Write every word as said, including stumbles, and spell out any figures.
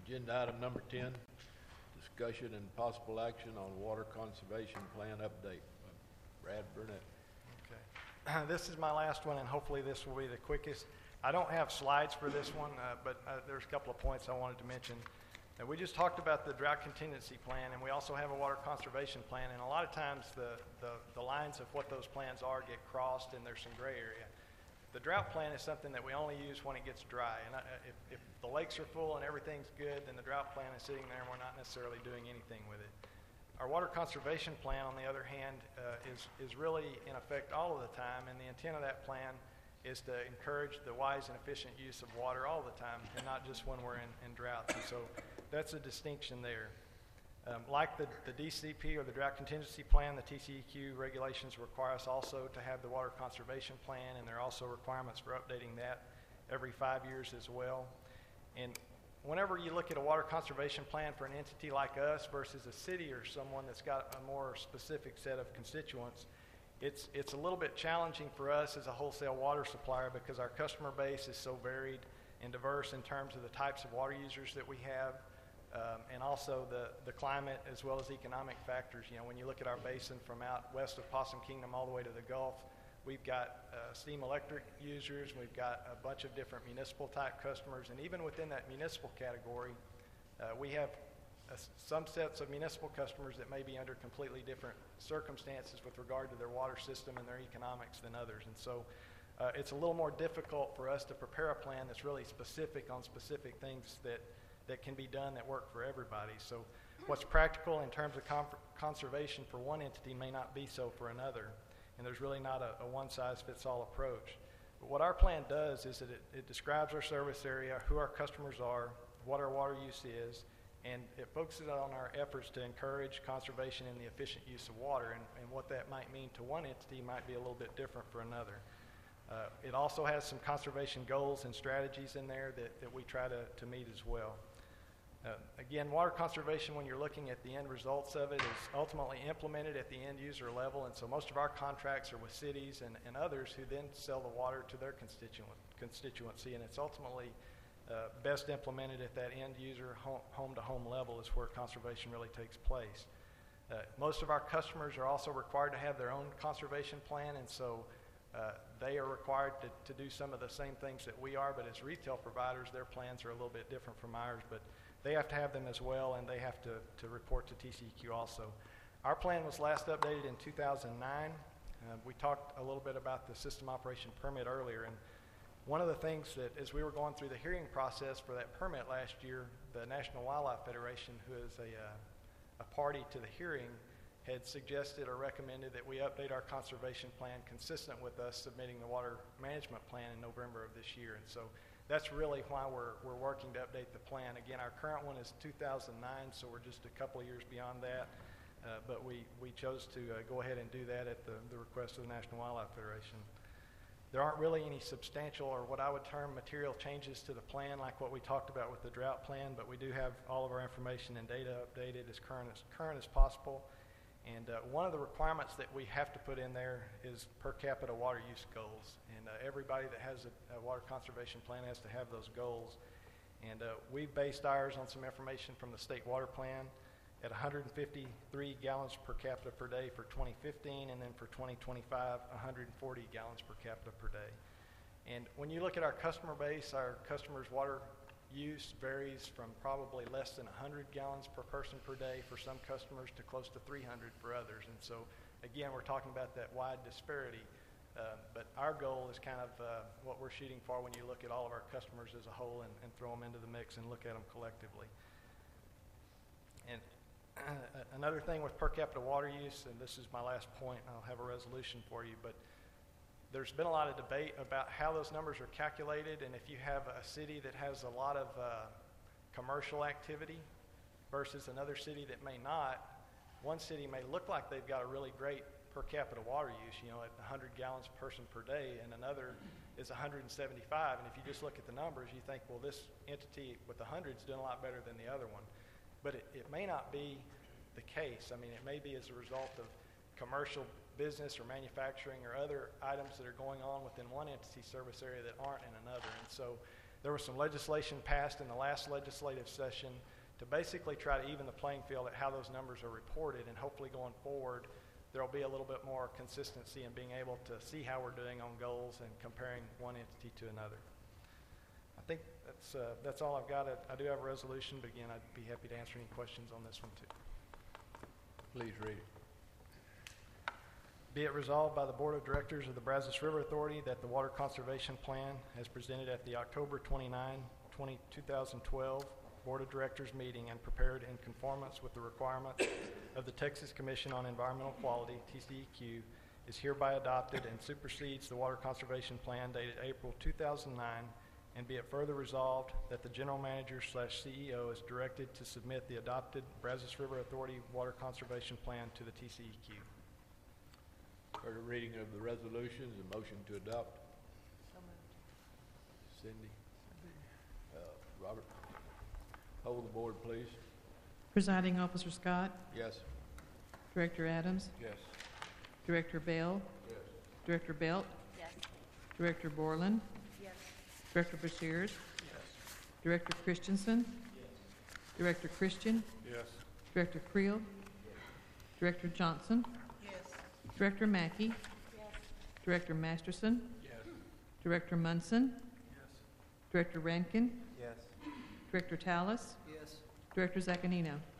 Agenda item number ten, discussion and possible action on water conservation plan update. Brad Burnett. Okay. This is my last one, and hopefully this will be the quickest. I don't have slides for this one, uh, but uh, there's a couple of points I wanted to mention. Uh, we just talked about the drought contingency plan, and we also have a water conservation plan, and a lot of times the, the, the lines of what those plans are get crossed, and there's some gray area. The drought plan is something that we only use when it gets dry, and I, if, if the lakes are full and everything's good, then the drought plan is sitting there and we're not necessarily doing anything with it. Our water conservation plan, on the other hand, uh, is, is really in effect all of the time, and the intent of that plan is to encourage the wise and efficient use of water all the time, and not just when we're in, in droughts. And so that's a distinction there. Um, like the, the D C P or the Drought Contingency Plan, the T C E Q regulations require us also to have the Water Conservation Plan, and there are also requirements for updating that every five years as well. And whenever you look at a water conservation plan for an entity like us versus a city or someone that's got a more specific set of constituents, it's, it's a little bit challenging for us as a wholesale water supplier because our customer base is so varied and diverse in terms of the types of water users that we have. Um, and also the, the climate as well as economic factors. You know, when you look at our basin from out west of Possum Kingdom all the way to the Gulf, we've got uh, steam electric users, we've got a bunch of different municipal type customers, and even within that municipal category, uh, we have uh, some sets of municipal customers that may be under completely different circumstances with regard to their water system and their economics than others. And so uh, it's a little more difficult for us to prepare a plan that's really specific on specific things that that can be done that work for everybody. So what's practical in terms of conservation for one entity may not be so for another, and there's really not a, a one-size-fits-all approach. But what our plan does is that it, it describes our service area, who our customers are, what our water use is, and it focuses on our efforts to encourage conservation and the efficient use of water, and, and what that might mean to one entity might be a little bit different for another. Uh, it also has some conservation goals and strategies in there that, that we try to, to meet as well. Uh, again, water conservation, when you're looking at the end results of it, is ultimately implemented at the end user level, and so most of our contracts are with cities and, and others who then sell the water to their constituent, constituency, and it's ultimately uh, best implemented at that end user home, home-to-home level is where conservation really takes place. Uh, most of our customers are also required to have their own conservation plan, and so uh, they are required to, to do some of the same things that we are, but as retail providers, their plans are a little bit different from ours, but they have to have them as well, and they have to, to report to T C E Q also. Our plan was last updated in two thousand nine. Uh, we talked a little bit about the system operation permit earlier, and one of the things that as we were going through the hearing process for that permit last year, the National Wildlife Federation, who is a, uh, a party to the hearing, had suggested or recommended that we update our conservation plan consistent with us submitting the water management plan in November of this year. And so that's really why we're, we're working to update the plan. Again, our current one is two thousand nine, so we're just a couple of years beyond that. Uh, but we, we chose to uh, go ahead and do that at the, the request of the National Wildlife Federation. There aren't really any substantial or what I would term material changes to the plan like what we talked about with the drought plan, but we do have all of our information and data updated as current as, current as possible. And uh, one of the requirements that we have to put in there is per capita water use goals. And uh, everybody that has a, a water conservation plan has to have those goals. And uh, we've based ours on some information from the state water plan at one hundred fifty-three gallons per capita per day for twenty fifteen, and then for twenty twenty-five, one hundred forty gallons per capita per day. And when you look at our customer base, our customers' water use varies from probably less than one hundred gallons per person per day for some customers to close to three hundred for others. And so, again, we're talking about that wide disparity. Uh, but our goal is kind of uh, what we're shooting for when you look at all of our customers as a whole and, and throw them into the mix and look at them collectively. And uh, another thing with per capita water use, and this is my last point, I'll have a resolution for you, but there's been a lot of debate about how those numbers are calculated, and if you have a city that has a lot of uh, commercial activity versus another city that may not, one city may look like they've got a really great per capita water use, you know, at one hundred gallons per person per day, and another is one hundred seventy-five, and if you just look at the numbers, you think, well, this entity with one hundred is doing a lot better than the other one. But it, it may not be the case. I mean, it may be as a result of commercial business or manufacturing or other items that are going on within one entity service area that aren't in another. And so there was some legislation passed in the last legislative session to basically try to even the playing field at how those numbers are reported, and hopefully going forward, there will be a little bit more consistency in being able to see how we're doing on goals and comparing one entity to another. I think that's, uh, that's all I've got. I, I do have a resolution, but again, I'd be happy to answer any questions on this one too. Please read it. Be it resolved by the Board of Directors of the Brazos River Authority that the Water Conservation Plan, as presented at the October twenty-ninth, two thousand twelve Board of Directors meeting and prepared in conformance with the requirements of the Texas Commission on Environmental Quality, T C E Q, is hereby adopted and supersedes the Water Conservation Plan dated April two thousand nine, and be it further resolved that the General Manager slash C E O is directed to submit the adopted Brazos River Authority Water Conservation Plan to the T C E Q. Heard a reading of the resolutions, a motion to adopt. Cindy? Uh, Robert? Hold the board, please. Presiding Officer Scott, Yes. Director Adams, Yes. Director Bell, Yes. Director Belt, Yes. Director Borland, Yes. Director Bashirs, Yes. Director Christensen, Director Christian, Yes. Director Creel, Director Johnson, Yes. Director Mackey, Yes. Director Masterson, Yes. Director Munson, Yes. Director Rankin, Yes. Director Tallis, Yes. Director Zaccanino.